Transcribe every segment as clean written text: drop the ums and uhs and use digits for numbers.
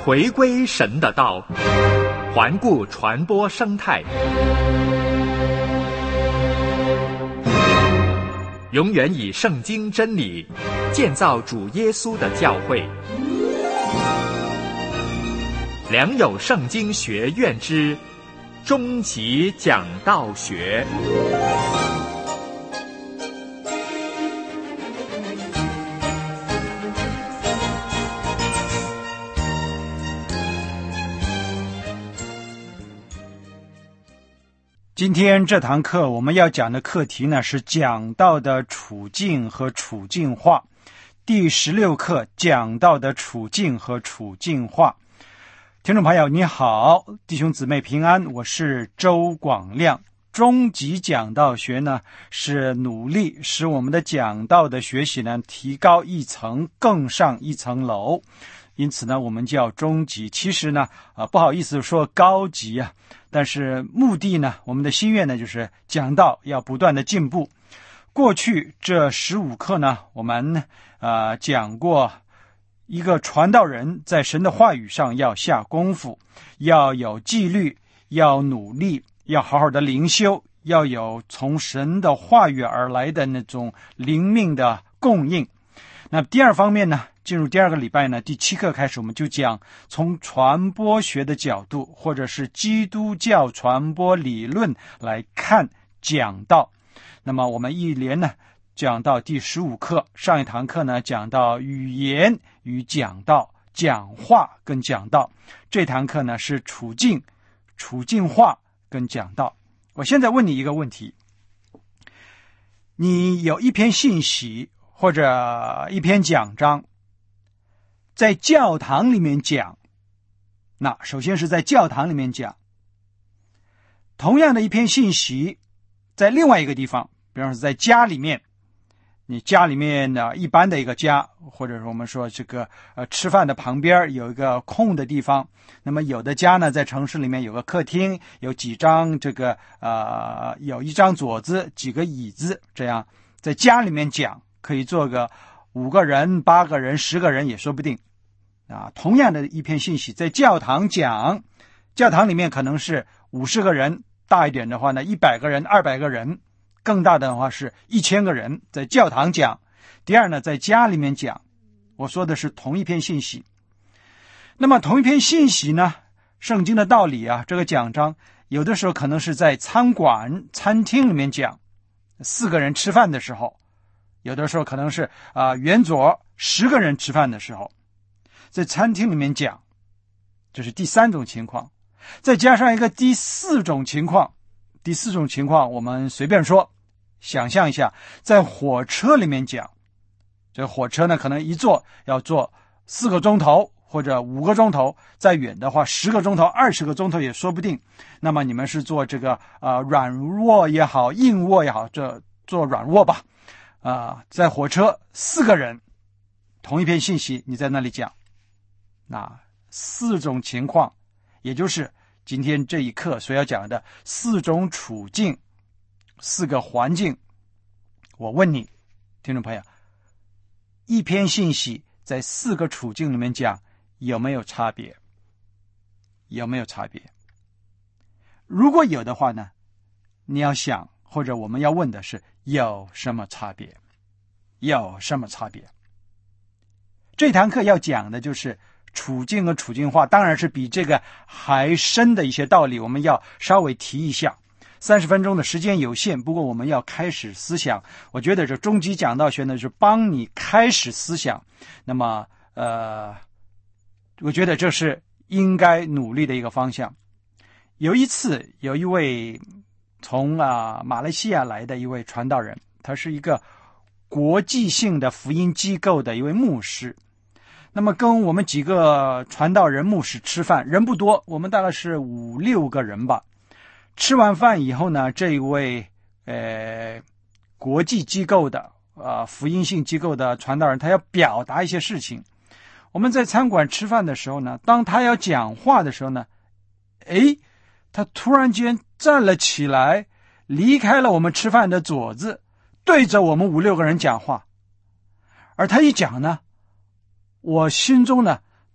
回归神的道，环顾传播生态，永远以圣经真理建造主耶稣的教会。良友圣经学院之终极讲道学。 今天这堂课我们要讲的课题呢，是讲道的处境和处境化。第16课，讲道的处境和处境化。听众朋友你好，弟兄姊妹平安，我是周广亮。终极讲道学呢，是努力使我们的讲道的学习呢提高一层，更上一层楼，因此呢我们叫终极。其实呢不好意思说高级啊，但是目的呢，我们的心愿呢就是讲道要不断的进步。过去这15课呢，我们讲过一个传道人在神的话语上要下功夫，要有纪律，要努力，要好好的灵修，要有从神的话语而来的那种灵命的供应。那第二方面呢，进入第二个礼拜呢，第7课开始，我们就讲从传播学的角度，或者是基督教传播理论来看讲道。那么我们一连呢讲到第15课，上一堂课呢讲到语言与讲道，讲话跟讲道。这堂课呢是处境化跟讲道。我现在问你一个问题，你有一篇信息或者一篇讲章在教堂里面讲，那首先是在教堂里面讲，同样的一篇信息在另外一个地方，比方说在家里面，你家里面呢一般的一个家，或者说我们说这个吃饭的旁边有一个空的地方，那么有的家呢在城市里面有个客厅，有几张这个有一张桌子，几个椅子，这样在家里面讲可以坐个5个人、8个人、10个人也说不定啊。同样的一篇信息在教堂讲，教堂里面可能是50个人，大一点的话呢100个人、200个人，更大的话是1000个人，在教堂讲。第二呢，在家里面讲，我说的是同一篇信息。那么同一篇信息呢，圣经的道理啊，这个讲章有的时候可能是在餐馆、餐厅里面讲，4个人吃饭的时候，有的时候可能是圆桌10个人吃饭的时候，在餐厅里面讲，这是第3种情况。再加上一个第4种情况，第4种情况我们随便说，想象一下，在火车里面讲，这火车呢可能一坐要坐4个钟头或者5个钟头，再远的话10个钟头、20个钟头也说不定。那么你们是做这个软卧也好，硬卧也好，这做软卧吧。在火车4个人，同一篇信息你在那里讲，那4种情况，也就是今天这一课所要讲的4种处境，4个环境。我问你听众朋友，一篇信息在4个处境里面讲，有没有差别？有没有差别？如果有的话呢，你要想，或者我们要问的是有什么差别？有什么差别？这堂课要讲的就是处境和处境化，当然是比这个还深的一些道理，我们要稍微提一下。30分钟的时间有限，不过我们要开始思想。我觉得这终极讲道学呢，是帮你开始思想。那么我觉得这是应该努力的一个方向。有一次，有一位从马来西亚来的一位传道人，他是一个国际性的福音机构的一位牧师。那么跟我们几个传道人牧师吃饭，人不多，我们大概是5、6个人吧。吃完饭以后呢，这一位国际机构的福音性机构的传道人，他要表达一些事情。我们在餐馆吃饭的时候呢，当他要讲话的时候呢，他突然间站了起来，离开了我们吃饭的桌子，对着我们5、6个人讲话。而他一讲呢，我心中呢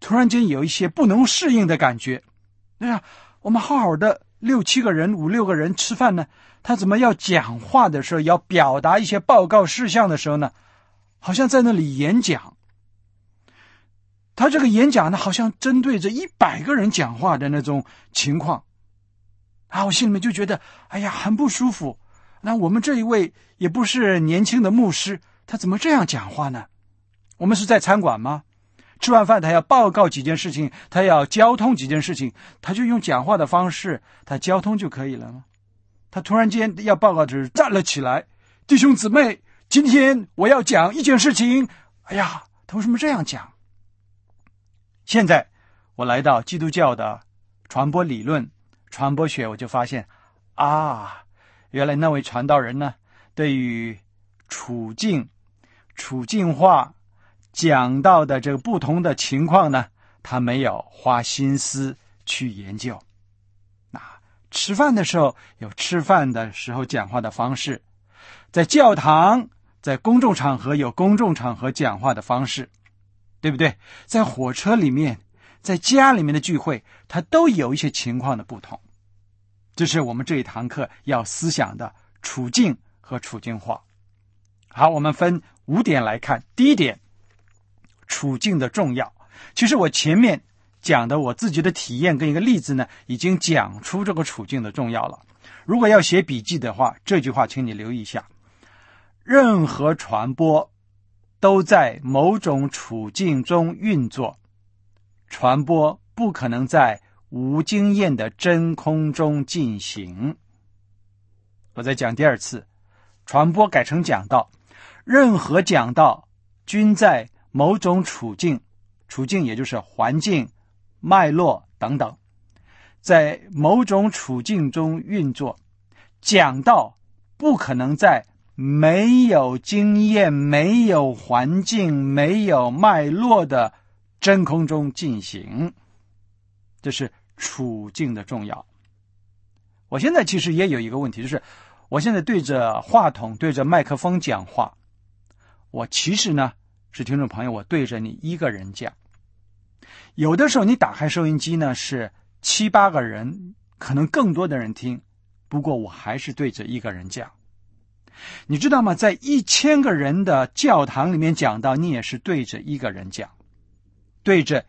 突然间有一些不能适应的感觉。我们好好的6、7个人、5、6个人吃饭呢，他怎么要讲话的时候，要表达一些报告事项的时候呢，好像在那里演讲。他这个演讲呢，好像针对着100个人讲话的那种情况我心里面就觉得很不舒服。那我们这一位也不是年轻的牧师，他怎么这样讲话呢？我们是在餐馆吗？吃完饭他要报告几件事情，他要交通几件事情，他就用讲话的方式，他交通就可以了吗？他突然间要报告时站了起来，弟兄姊妹，今天我要讲一件事情。他为什么这样讲？现在我来到基督教的传播理论、传播学，我就发现原来那位传道人呢，对于处境化讲到的这个不同的情况呢，他没有花心思去研究。吃饭的时候有吃饭的时候讲话的方式，在教堂、在公众场合有公众场合讲话的方式，对不对？在火车里面，在家里面的聚会，它都有一些情况的不同。这是我们这一堂课要思想的处境和处境化。好，我们分5点来看。第一点，处境的重要。其实我前面讲的我自己的体验跟一个例子呢，已经讲出这个处境的重要了。如果要写笔记的话，这句话请你留意一下：任何传播都在某种处境中运作，传播不可能在无经验的真空中进行。我再讲第2次，传播改成讲道，任何讲道均在某种处境也就是环境、脉络等等，在某种处境中运作。讲道不可能在没有经验、没有环境、没有脉络的真空中进行。这是处境的重要。我现在其实也有一个问题，就是我现在对着话筒、对着麦克风讲话，我其实呢是听众朋友，我对着你一个人讲。有的时候你打开收音机呢，是7、8个人，可能更多的人听，不过我还是对着一个人讲。你知道吗？在1000个人的教堂里面讲到，你也是对着一个人讲，对着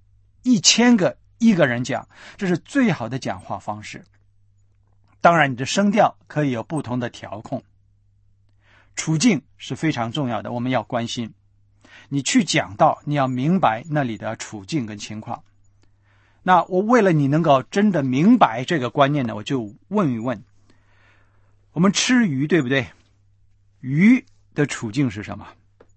1000个一个人讲，这是最好的讲话方式。当然你的声调可以有不同的调控。处境是非常重要的，我们要关心。你去讲道，你要明白那里的处境跟情况。那我为了你能够真的明白这个观念呢，我就问一问，我们吃鱼对不对？鱼的处境是什么？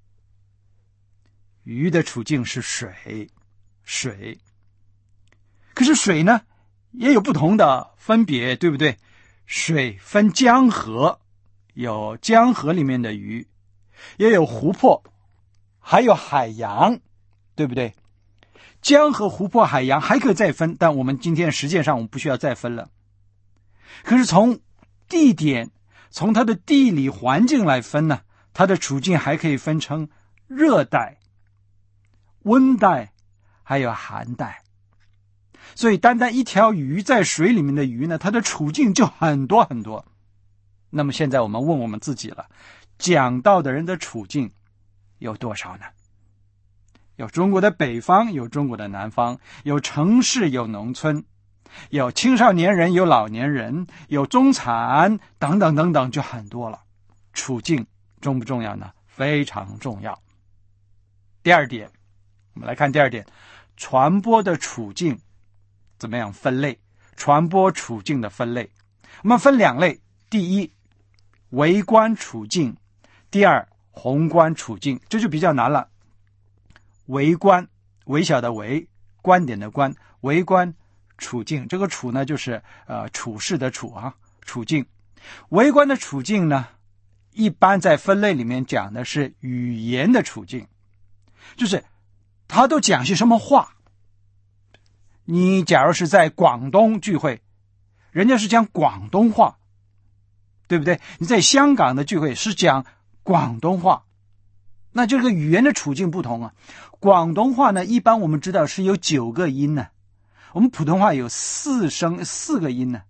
鱼的处境是水。可是水呢也有不同的分别，对不对？水分江河，有江河里面的鱼，也有湖泊，还有海洋，对不对？江河、湖泊、海洋还可以再分，但我们今天实践上我们不需要再分了。可是从地点，从它的地理环境来分呢，它的处境还可以分成热带、温带还有寒带。所以单单一条鱼在水里面的鱼呢，它的处境就很多很多。那么现在我们问我们自己了，讲道的人的处境有多少呢？有中国的北方，有中国的南方，有城市，有农村，有青少年人，有老年人，有中产等等等等，就很多了。处境重不重要呢？非常重要。第2点，我们来看第2点，传播的处境怎么样分类？传播处境的分类，我们分2类。第一，微观处境；第2，宏观处境。这就比较难了。微观，微小的微，观点的观，微观处境。这个处呢，就是处事的处啊，处境。微观的处境呢，一般在分类里面讲的是语言的处境，就是他都讲些什么话。你假如是在广东聚会，人家是讲广东话，对不对？你在香港的聚会是讲广东话， 那这个语言的处境不同啊。广东话呢，一般我们知道是有9个音呢，我们普通话有4个音呢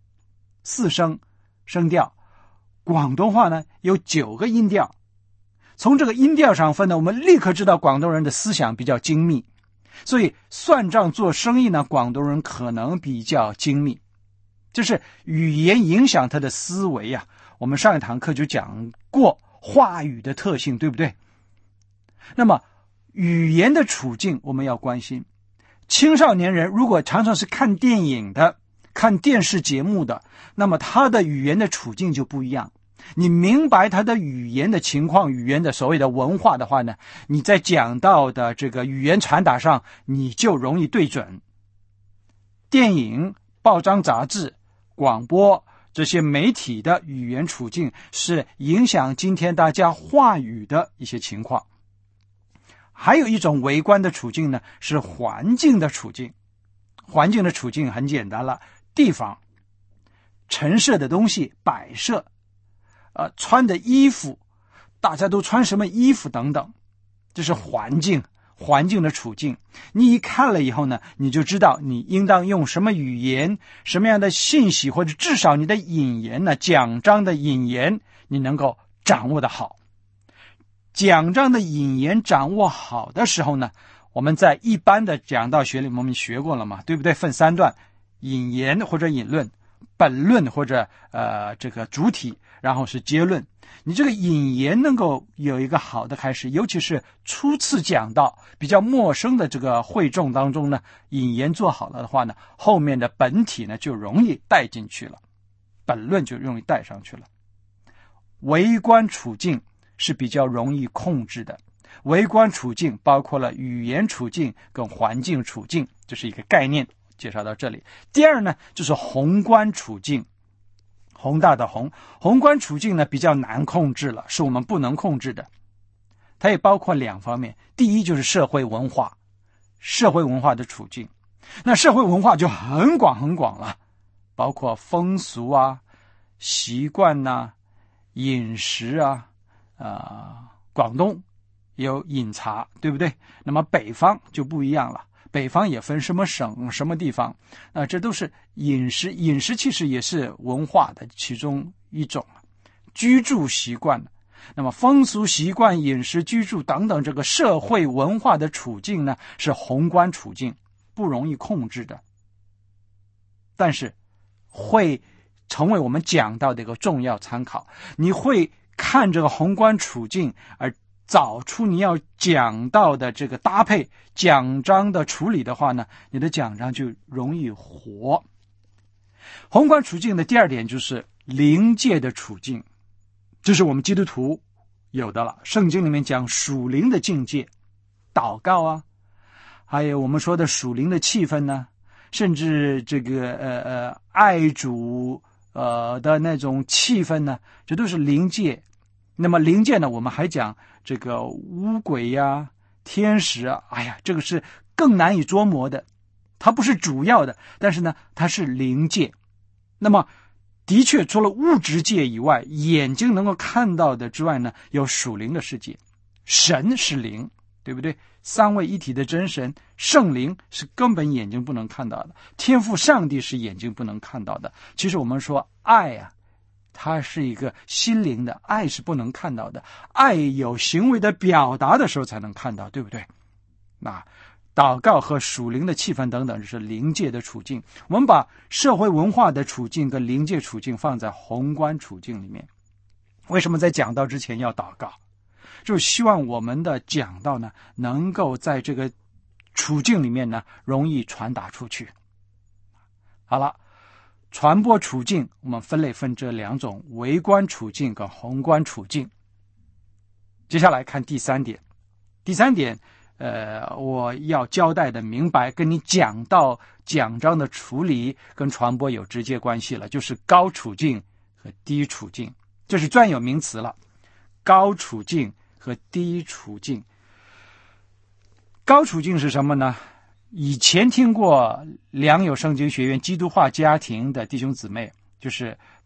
，4声调。广东话呢有9个音调。从这个音调上分呢，我们立刻知道广东人的思想比较精密，所以算账做生意呢，广东人可能比较精密。就是语言影响他的思维啊。我们上一堂课就讲过话语的特性，对不对？那么语言的处境我们要关心。青少年人如果常常是看电影的、看电视节目的，那么他的语言的处境就不一样。你明白他的语言的情况，语言的所谓的文化的话呢，你在讲到的这个语言传达上你就容易对准。电影、报章杂志、广播这些媒体的语言处境是影响今天大家话语的一些情况。还有一种微观的处境呢，是环境的处境。环境的处境很简单了，地方、陈设的东西、摆设，穿的衣服，大家都穿什么衣服等等，这是环境的处境。你一看了以后呢，你就知道你应当用什么语言，什么样的信息，或者至少你的引言呢，讲章的引言你能够掌握得好。讲章的引言掌握好的时候呢，我们在一般的讲道学里我们学过了嘛，对不对？分3段，引言或者引论，本论或者这个主体，然后是结论。你这个引言能够有一个好的开始，尤其是初次讲到比较陌生的这个会众当中呢，引言做好了的话呢，后面的本体呢就容易带进去了，本论就容易带上去了。微观处境是比较容易控制的。微观处境包括了语言处境跟环境处境，这是一个概念，介绍到这里。第二呢，就是宏观处境。宏大的宏观处境呢比较难控制了，是我们不能控制的。它也包括2方面，第一就是社会文化的处境。那社会文化就很广了，包括风俗啊、习惯啊、饮食啊，广东有饮茶，对不对？那么北方就不一样了，北方也分什么省什么地方，这都是饮食其实也是文化的其中一种。居住习惯，那么风俗习惯、饮食、居住等等，这个社会文化的处境呢，是宏观处境，不容易控制的，但是会成为我们讲到的一个重要参考。你会看这个宏观处境而找出你要讲到的这个搭配，讲章的处理的话呢，你的讲章就容易活。宏观处境的第2点就是灵界的处境，这是我们基督徒有的了。圣经里面讲属灵的境界，祷告啊，还有我们说的属灵的气氛呢，甚至这个爱主的那种气氛呢，这都是灵界。那么灵界呢，我们还讲这个巫鬼呀、天使啊，这个是更难以捉摸的，它不是主要的，但是呢它是灵界。那么的确除了物质界以外，眼睛能够看到的之外呢，有属灵的世界。神是灵，对不对？三位一体的真神圣灵是根本眼睛不能看到的，天父上帝是眼睛不能看到的。其实我们说爱啊，它是一个心灵的，爱是不能看到的，爱有行为的表达的时候才能看到，对不对？那祷告和属灵的气氛等等，是灵界的处境。我们把社会文化的处境跟灵界处境放在宏观处境里面。为什么在讲道之前要祷告？就是希望我们的讲道呢，能够在这个处境里面呢，容易传达出去。好了，传播处境我们分类分这2种，微观处境跟宏观处境。接下来看第3点。第3点我要交代的明白，跟你讲到讲章的处理跟传播有直接关系了，就是高处境和低处境，这是专有名词了。高处境和低处境。高处境是什么呢？以前听过良友圣经学院基督化家庭的弟兄姊妹，就是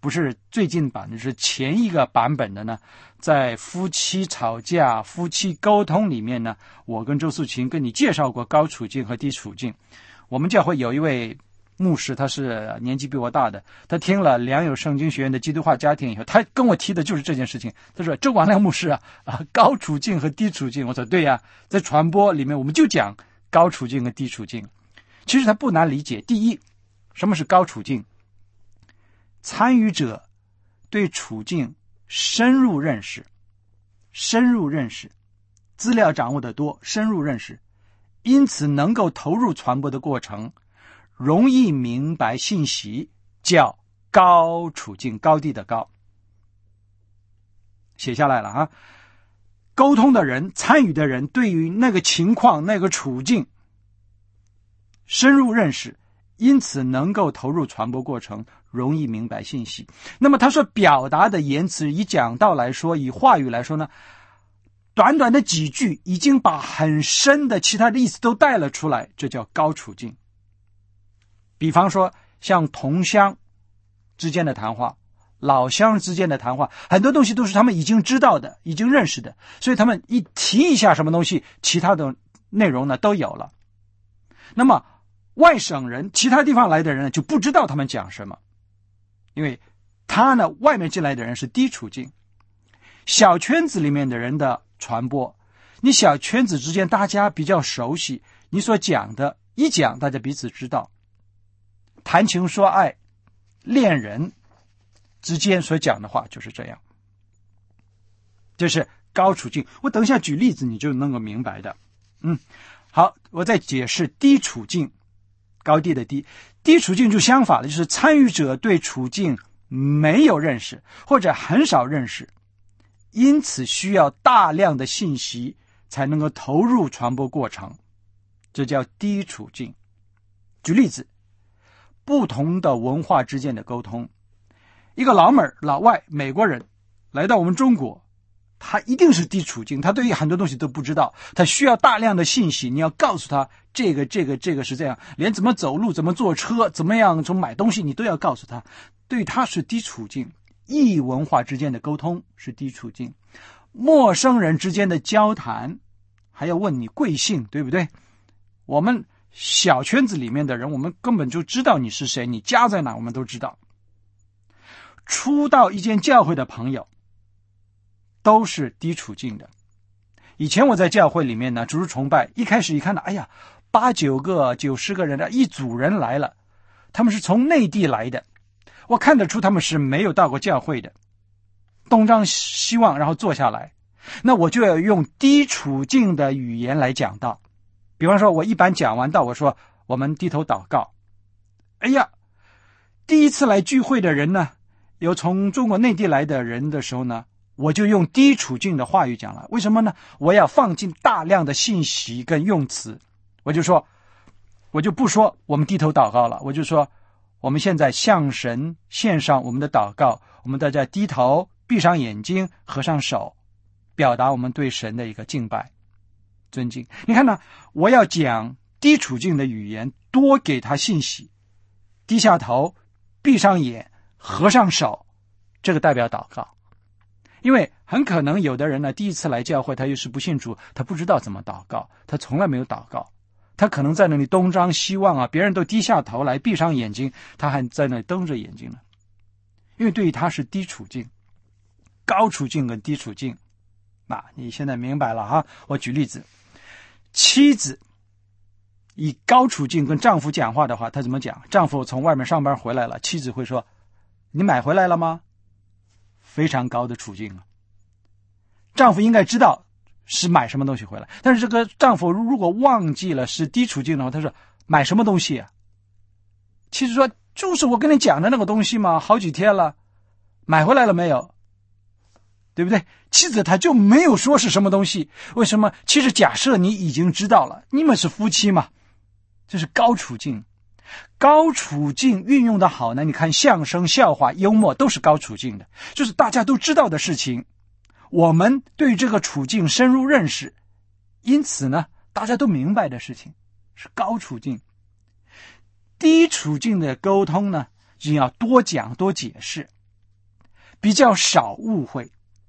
不是最近版的，是前一个版本的呢，在夫妻吵架、夫妻沟通里面呢，我跟周素琴跟你介绍过高处境和低处境。我们教会有一位牧师，他是年纪比我大的，他听了良友圣经学院的基督化家庭以后，他跟我提的就是这件事情。他说：“周广亮牧师啊，高处境和低处境。”我说：“对呀，在传播里面我们就讲高处境和低处境。”其实它不难理解。第一，什么是高处境？参与者对处境深入认识，资料掌握得多，深入认识，因此能够投入传播的过程，容易明白信息，叫高处境，高低的高。写下来了啊。沟通的人，参与的人对于那个情况，那个处境深入认识，因此能够投入传播过程，容易明白信息。那么他说表达的言辞，以讲道来说，以话语来说呢，短短的几句已经把很深的其他的意思都带了出来，这叫高处境。比方说像同乡之间的谈话，老乡之间的谈话，很多东西都是他们已经知道的，已经认识的，所以他们一提一下什么东西，其他的内容呢都有了。那么外省人，其他地方来的人呢，就不知道他们讲什么，因为他呢，外面进来的人是低处境。小圈子里面的人的传播，你小圈子之间大家比较熟悉，你所讲的一讲，大家彼此知道。谈情说爱，恋人之间所讲的话就是这样，这是高处境。我等一下举例子你就能够明白的。好，我再解释低处境，高低的低。低处境就相反了，就是参与者对处境没有认识，或者很少认识，因此需要大量的信息才能够投入传播过程，这叫低处境。举例子，不同的文化之间的沟通。一个老外美国人来到我们中国，他一定是低处境，他对于很多东西都不知道，他需要大量的信息，你要告诉他这个是这样，连怎么走路，怎么坐车，怎么样从买东西你都要告诉他，对他是低处境。异文化之间的沟通是低处境，陌生人之间的交谈还要问你贵姓，对不对？我们小圈子里面的人，我们根本就知道你是谁，你家在哪我们都知道。初到一间教会的朋友都是低处境的。以前我在教会里面呢，主日崇拜一开始一看到，哎呀，8、9个、90个人的一组人来了，他们是从内地来的，我看得出他们是没有到过教会的，东张西望，然后坐下来，那我就要用低处境的语言来讲道。比方说我一般讲完道，我说我们低头祷告。哎呀，第一次来聚会的人呢，有从中国内地来的人的时候呢，我就用低处境的话语讲了。为什么呢？我要放进大量的信息跟用词。我就不说我们低头祷告了，我就说我们现在向神献上我们的祷告，我们大家低头，闭上眼睛，合上手，表达我们对神的一个敬拜尊敬。你看呢，我要讲低处境的语言，多给他信息，低下头，闭上眼，合上手，这个代表祷告。因为很可能有的人呢，第一次来教会，他又是不信主，他不知道怎么祷告，他从来没有祷告，他可能在那里东张西望啊，别人都低下头来，闭上眼睛，他还在那里瞪着眼睛呢。因为对于他是低处境。高处境跟低处境，那你现在明白了哈。我举例子，妻子以高处境跟丈夫讲话的话，他怎么讲？丈夫从外面上班回来了，妻子会说，你买回来了吗？非常高的处境啊。丈夫应该知道是买什么东西回来，但是这个丈夫如果忘记了是低处境的话，他说买什么东西啊？妻子说就是我跟你讲的那个东西嘛，好几天了，买回来了没有？对不对？妻子她就没有说是什么东西。为什么？其实假设你已经知道了，你们是夫妻嘛，这是高处境。高处境运用的好呢，你看相声、笑话、幽默都是高处境的，就是大家都知道的事情，我们对这个处境深入认识，因此呢大家都明白的事情是高处境。低处境的沟通呢，就要多讲多解释， 比较少误会。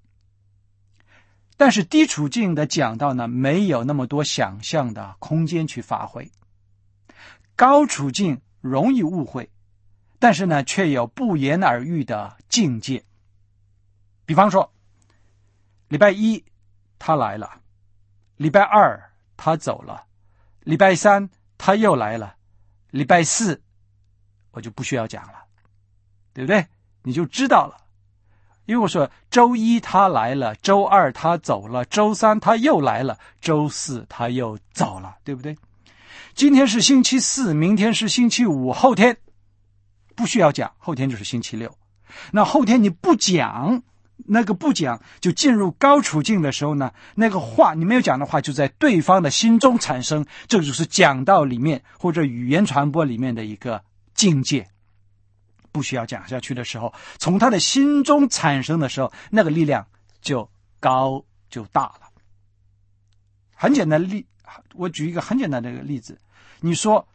但是低处境的讲道呢，没有那么多想象的空间去发挥。高处境容易误会，但是呢，却有不言而喻的境界。比方说，礼拜一他来了，礼拜二他走了，礼拜三他又来了，礼拜四我就不需要讲了，对不对？你就知道了。因为我说周一他来了，周二他走了，周三他又来了，周四他又走了，对不对？今天是星期四，明天是星期五，后天不需要讲，后天就是星期六。那后天你不讲，那个不讲就进入高处境的时候呢，那个话你没有讲的话就在对方的心中产生，这就是讲道里面或者语言传播里面的一个境界。不需要讲下去的时候，从他的心中产生的时候，那个力量就高就大了。很简单的我举一个很简单的一个例子，你说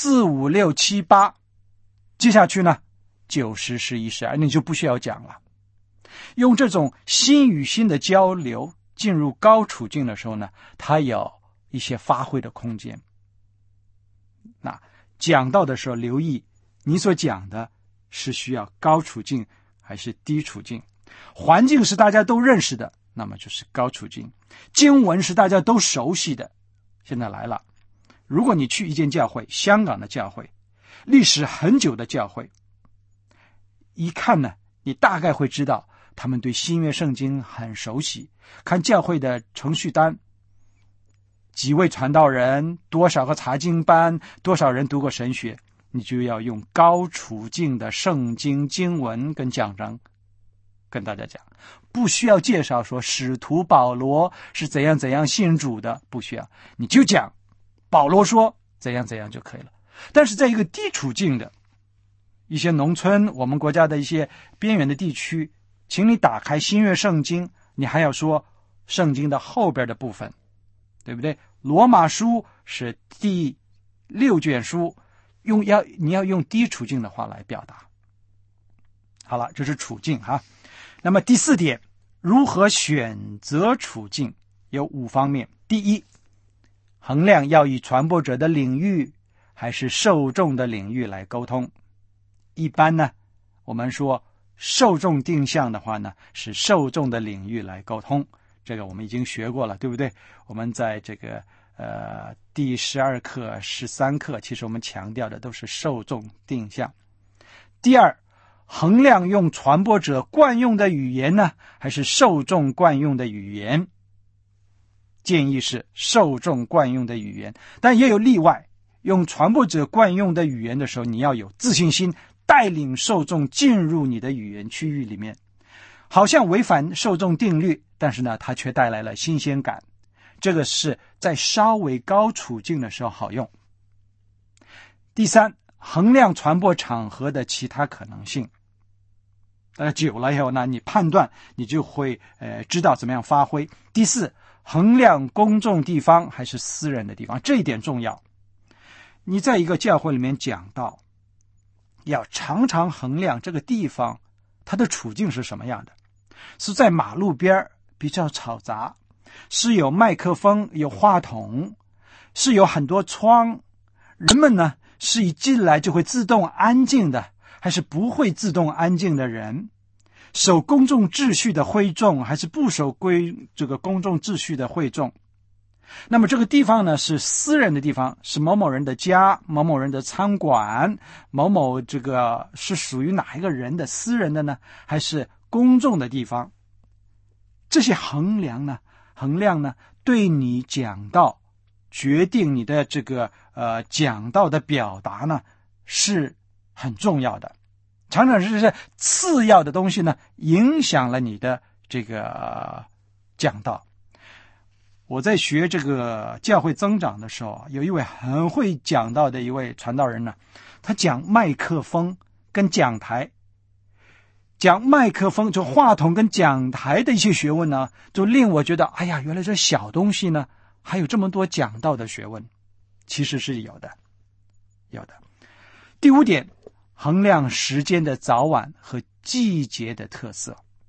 4、5、6、7、8，接下去呢9、10、11、12，你就不需要讲了。用这种心与心的交流进入高处境的时候呢，它有一些发挥的空间。那讲到的时候留意你所讲的是需要高处境还是低处境。环境是大家都认识的，那么就是高处境。经文是大家都熟悉的。现在来了，如果你去一间教会，香港的教会，历史很久的教会，一看呢，你大概会知道他们对新约圣经很熟悉。看教会的程序单，几位传道人，多少个查经班，多少人读过神学，你就要用高处境的圣经经文跟讲章跟大家讲。不需要介绍说使徒保罗是怎样怎样信主的，不需要，你就讲保罗说怎样怎样就可以了。但是在一个低处境的一些农村，我们国家的一些边缘的地区，请你打开新约圣经，你还要说圣经的后边的部分，对不对？罗马书是第6卷书，你要用低处境的话来表达。好了，这是处境哈。那么第4点，如何选择处境，有5方面。第一，衡量要以传播者的领域还是受众的领域来沟通。一般呢，我们说受众定向的话呢，是受众的领域来沟通，这个我们已经学过了，对不对？我们在这个第12课、13课，其实我们强调的都是受众定向。第二，衡量用传播者惯用的语言呢，还是受众惯用的语言？建议是受众惯用的语言，但也有例外。用传播者惯用的语言的时候，你要有自信心，带领受众进入你的语言区域里面。好像违反受众定律，但是呢，它却带来了新鲜感。这个是在稍微高处境的时候好用。第三，衡量传播场合的其他可能性。久了以后呢，你判断你就会知道怎么样发挥。第四，衡量公众地方还是私人的地方，这一点重要。你在一个教会里面讲道，要常常衡量这个地方它的处境是什么样的。是在马路边比较嘈杂，是有麦克风有话筒，是有很多窗，人们呢是一进来就会自动安静的，还是不会自动安静的人，守公众秩序的会众还是不守这个公众秩序的会众。那么这个地方呢是私人的地方，是某某人的家，某某人的餐馆，某某这个是属于哪一个人的私人的呢，还是公众的地方？这些衡量呢对你讲道决定你的这个讲道的表达呢是很重要的。常常是次要的东西呢影响了你的这个讲道。我在学这个教会增长的时候，有一位很会讲道的一位传道人呢，他讲麦克风跟讲台，讲麦克风就话筒跟讲台的一些学问呢，就令我觉得哎呀，原来这小东西呢还有这么多讲道的学问。其实是有的。第5点，衡量时间的早晚和季节的特色。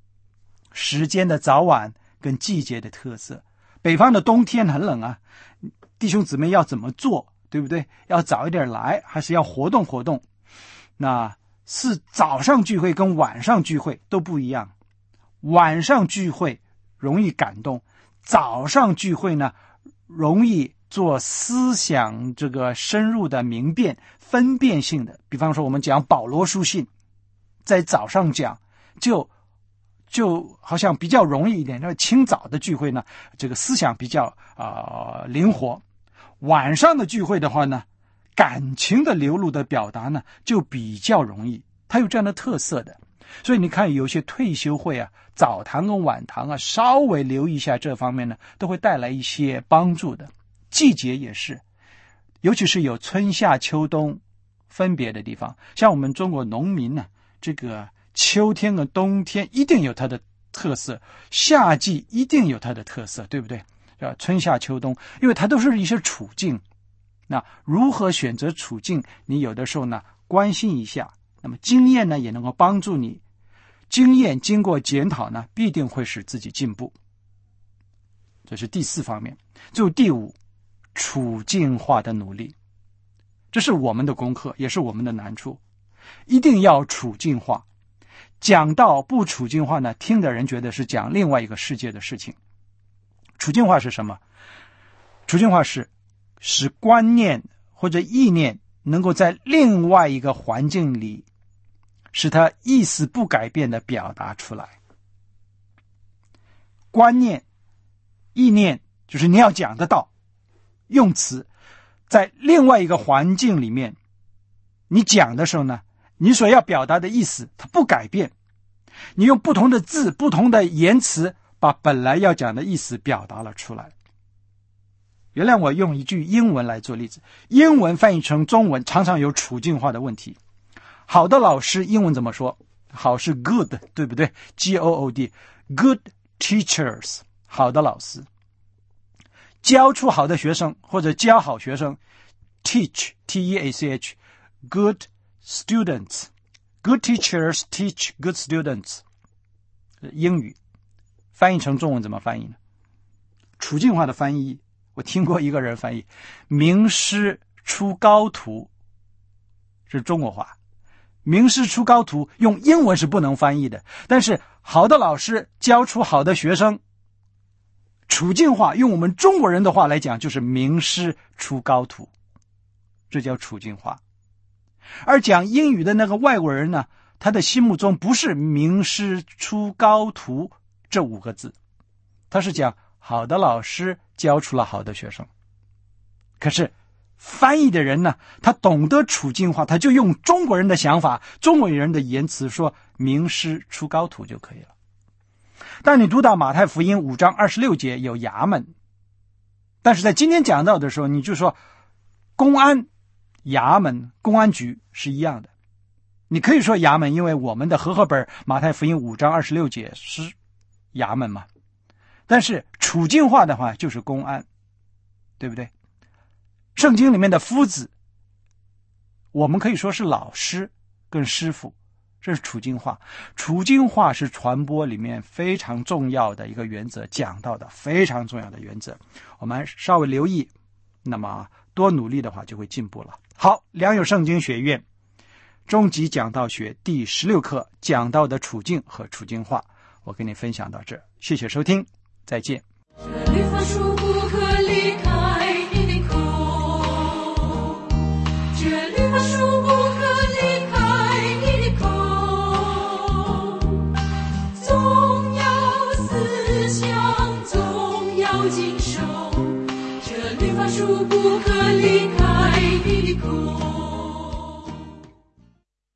时间的早晚跟季节的特色。北方的冬天很冷啊，弟兄姊妹要怎么做，对不对？要早一点来，还是要活动活动？那是早上聚会跟晚上聚会都不一样。晚上聚会容易感动，早上聚会呢，容易做思想这个深入的明辨、分辨性的。比方说我们讲保罗书信，在早上讲就好像比较容易一点，那清早的聚会呢，这个思想比较灵活。晚上的聚会的话呢，感情的流露的表达呢就比较容易，它有这样的特色的。所以你看有些退休会啊，早堂跟晚堂啊，稍微留意一下这方面呢，都会带来一些帮助的。季节也是，尤其是有春夏秋冬分别的地方，像我们中国农民呢，这个秋天和冬天一定有它的特色，夏季一定有它的特色，对不对？春夏秋冬，因为它都是一些处境。那如何选择处境，你有的时候呢关心一下，那么经验呢也能够帮助你。经验经过检讨呢，必定会使自己进步。这是第4方面。最后第5，处境化的努力，这是我们的功课，也是我们的难处，一定要处境化。讲到不处境化呢，听的人觉得是讲另外一个世界的事情。处境化是什么？处境化是使观念或者意念能够在另外一个环境里，使它意思不改变的表达出来。观念、意念就是你要讲得到，用词在另外一个环境里面，你讲的时候呢，你所要表达的意思它不改变，你用不同的字、不同的言辞，把本来要讲的意思表达了出来。原谅我用一句英文来做例子，英文翻译成中文常常有处境化的问题。好的老师英文怎么说？好是 good， 对不对？ Good Good teachers， 好的老师。教出好的学生或者教好学生 teach T-E-A-C-H Good students， Good teachers teach good students。 英语翻译成中文怎么翻译呢？处境化的翻译，我听过一个人翻译名师出高徒，是中国话。名师出高徒用英文是不能翻译的，但是好的老师教出好的学生，处境化用我们中国人的话来讲就是名师出高徒，这叫处境化。而讲英语的那个外国人呢，他的心目中不是名师出高徒这5个字，他是讲好的老师教出了好的学生。可是翻译的人呢，他懂得处境化，他就用中国人的想法、中国人的言辞说名师出高徒就可以了。但你读到马太福音5章26节有衙门，但是在今天讲到的时候，你就说公安、衙门、公安局是一样的。你可以说衙门，因为我们的和合本马太福音5章26节是衙门嘛，但是处境化的话就是公安，对不对？圣经里面的夫子，我们可以说是老师跟师傅，这是处境化。处境化是传播里面非常重要的一个原则，讲到的非常重要的原则，我们稍微留意，那么多努力的话就会进步了。好，良友圣经学院终极讲道学第16课讲到的处境和处境化，我跟你分享到这，谢谢收听，再见。 这律法书不可离开你的口，这律法书不可离开你的口，总要思想，总要谨守，这律法书不可离开你的口。